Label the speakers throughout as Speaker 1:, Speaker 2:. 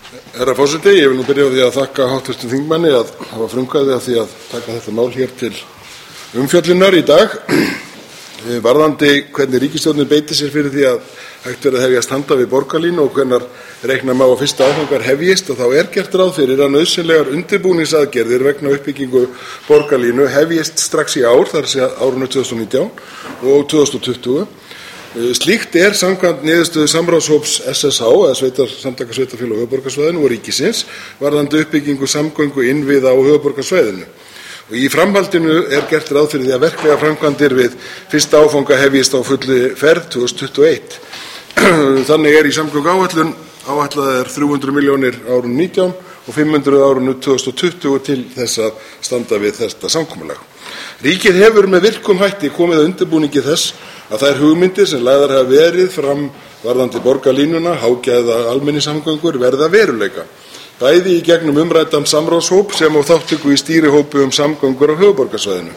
Speaker 1: Herra forseti, ég vil nú byrja á því að þakka hv. þingmanni að hafa frumkvæði að því að taka þetta mál hér til umfjöllunar í dag. Varðandi hvernig ríkisstjórnin beitir sér fyrir því að hægt verði að hefjast handa við borgarlínu og hvenær reikna má að fyrsta áfangar hefjist, og þá er gert ráð fyrir að nauðsynlegar undirbúningsaðgerðir vegna uppbyggingu borgarlínu hefjist strax í ár, þar sé árinu 2019 og 2020. Slíkt er samkvæmt niðurstöðu samráðshóps SSH eða Samtaka sveitarfélaga á höfuðborgarsvæðinu og ríkisins varðandi uppbyggingu samgönguinnviða á höfuðborgarsvæðinu. Og í framhaldinu er gert ráð fyrir því að verklegar framkvæmdir við fyrsta áfanga hefjist á fulli ferð 2021. Þannig er í samgönguáætlun áætlaðar 300 milljónir árinu 19 og 500 árinu 2020 til þess að standa við þetta samkomulag. Ríkið hefur með virkum hætti komið að undirbúningi þess að þær hugmyndir sem lagðar hafa verið fram varðandi borgarlínuna, hágæða almenningssamgöngur, verða veruleika. Bæði í gegnum umræddan samráðshóp sem á þátttöku í stýrihópi samgöngur á höfuðborgarsvæðinu.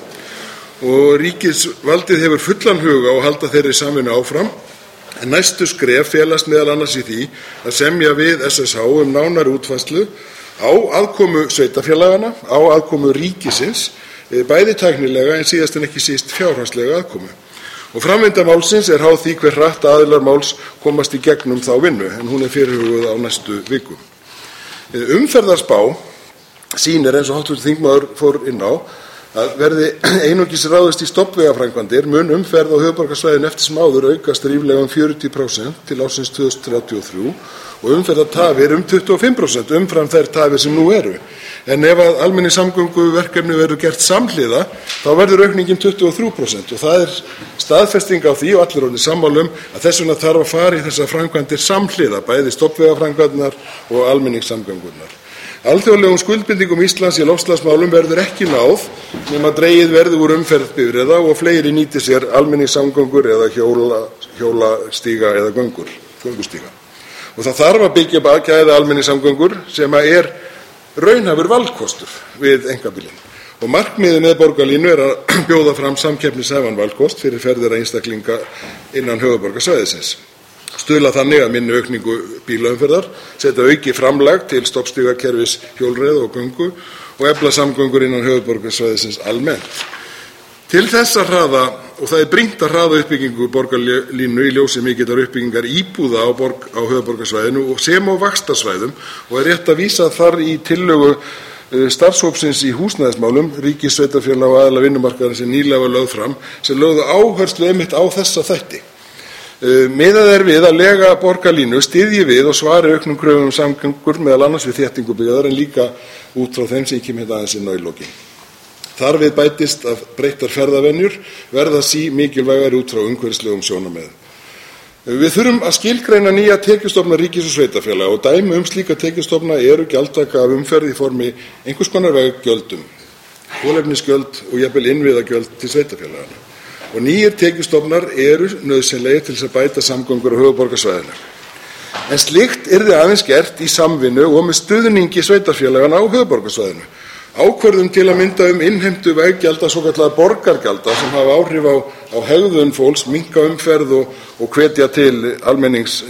Speaker 1: Og ríkisvaldið hefur fullan hug á að halda þeirri samvinnu áfram, en næstu skref felast meðal annars í því að semja við SSH nánari útfærslu á aðkomu sveitarfélaganna, á aðkomu ríkisins, bæði tæknilega en síðast en ekki síst fjárhagslega aðkomu. Og framvinda málsins er háð því hver hratt aðilar máls komast í gegnum þá vinnu, en hún er fyrirhuguð á næstu vikum. Umferðarspá sýnir, eins og hv. þingmaður fór inn á, að verði einungis ráðist í stoppvegaframkvæmdir mun umferð á höfuðborgarsvæðinu eftir sem áður aukast ríflega 40% til ársins 2033 og umferðartafir 25% umfram þær tafir sem nú eru. En ef að almenningssamgönguverkefni verður gert samhliða, þá verður aukningin 23% og það er staðfesting á því og allir orðnir sammála að þess vegna þarf að fara í þessar framkvæmdir samhliða, bæði stoppvegaframkvæmdirnar og almenningssamgöngurnar. Alþjóðlegum skuldbindingum Íslands í loftslagsmálum verður ekki náð nema dregið verði úr umferð bifreiða og fleiri nýti sér almenningssamgöngur eða hjólastíga eða göngustíga. Og það þarf að byggja upp gæða almenningssamgöngur sem er raunhæfur valkostur við einkabílinn. Og markmiðið með borgarlínu er að bjóða fram samkeppnishæfan valkost fyrir ferðir einstaklinga innan höfuðborgarsvæðisins. Stuðla þannig að minni aukningu bílaumferðar, setja aukið framlag til stoppstigakerfis hjólreiða og göngu og efla samgöngur innan höfuðborgarsvæðisins almennt. Til þess að hraða, og það er brýnt að hraða uppbyggingu borgarlínu í ljósi mikillar uppbyggingar íbúða á höfuðborgarsvæðinu og sem á vaxtarsvæðum, og er rétt að vísa þar í tillögu starfshópsins í húsnæðismálum, ríkis, sveitarfélaga og aðila vinnumarkaðarins sem nýlega var lögð fram, sem lögðu áherslu einmitt á þessa þætti. Miðað er við að lega borgarlínu styðji við og svari auknum kröfum samgöngur meðal annars við þéttingu byggðar en líka út frá þeim sem ég kem hérna aðeins inn á í lokin. Þar við bætist að breyttar ferðavenjur verða mikilvægari út frá umhverfislegum sjónarmiðum. Við þurfum að skilgreina nýja tekjustofna ríkis og sveitarfélaga og dæmi slíka tekjustofna eru gjaldtaka af umferð í formi einhvers konar veggjöldum, kolefnisgjöld og jafnvel innviðagjöld til sveitarfélaganna. Og nýjir tekjustofnar eru nauðsynlegir til þess að bæta samgöngur á höfuðborgarsvæðinu. En slíkt yrði aðeins gert í samvinnu og með stuðningi sveitarfélagana á höfuðborgarsvæðinu. Ákvörðun til að mynda innheimtu veggjalda, svokallaða borgargjalda, sem hafa áhrif á hegðun fólks, minnka umferð og hvetja til almennings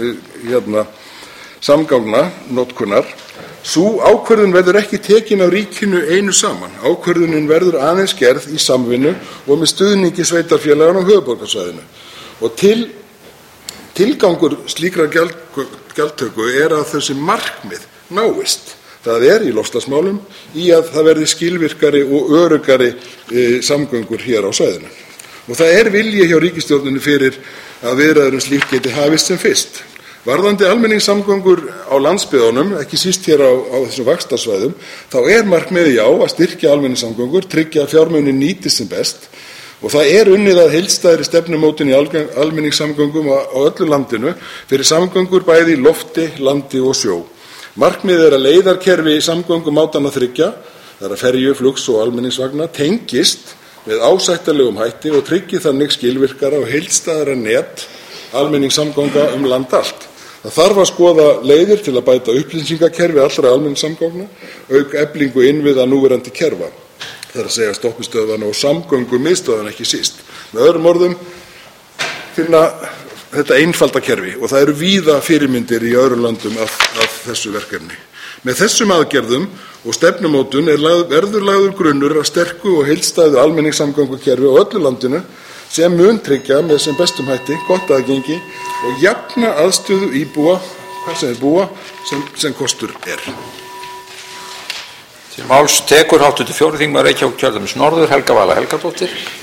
Speaker 1: samgangna, notkunar. Sú ákvörðun verður ekki tekin af ríkinu einu saman. Ákvörðunin verður aðeins gerð í samvinnu og með stuðningi sveitarfélagana á höfuðborgarsvæðinu. Og tilgangur slíkrar gjaldtöku er að þessi markmið náist. Það er í loftslagsmálum í að það verði skilvirkari og öruggari samgöngur hér á svæðinu. Og það er vilji hjá ríkisstjórninni fyrir að viðræður slíkt geti hafist sem fyrst. Varðandi almenningssamgöngur á landsbyggðunum, ekki síst hér á þessum vaxtarsvæðum, þá er markmiðið að styrkja almenningssamgöngur, tryggja að fjármunir nýtist sem best og það er unnið að heildstæðri stefnumótun í almenningssamgöngum á öllu landinu fyrir samgöngur bæði í lofti, landi og sjó. Markmiðið er að leiðarkerfi samgöngumátanna þriggja, það er að ferju, flugs og almenningsvagna, tengist með ásættanlegum hætti og tryggi þannig skilvirkara og heildstæðara net almenningssamganga land allt. Það þarf að skoða leiðir til að bæta upplýsingakerfi allra almenningssamgangna, auk eflingu innviða núverandi kerfa. Það er að segja stoppistöðvana og samgöngumiðstöðvana ekki síst. Með öðrum orðum finna þetta einfalda kerfi og það eru víða fyrirmyndir í öðrum löndum af þessu verkefni. Með þessum aðgerðum og stefnumótun verður lagður grunnur að sterku og heildstæðu almenningssamgöngukerfi á öllu landinu sem mun tryggja með sem bestum hætti gott aðgengi og jafna aðstöðu íbúa, hvar sem þeir búa, sem kostur er.
Speaker 2: Til máls tekur hv. 4. þingmaður Reykjavíkurkjördæmis norður Helga Vala Helgadóttir.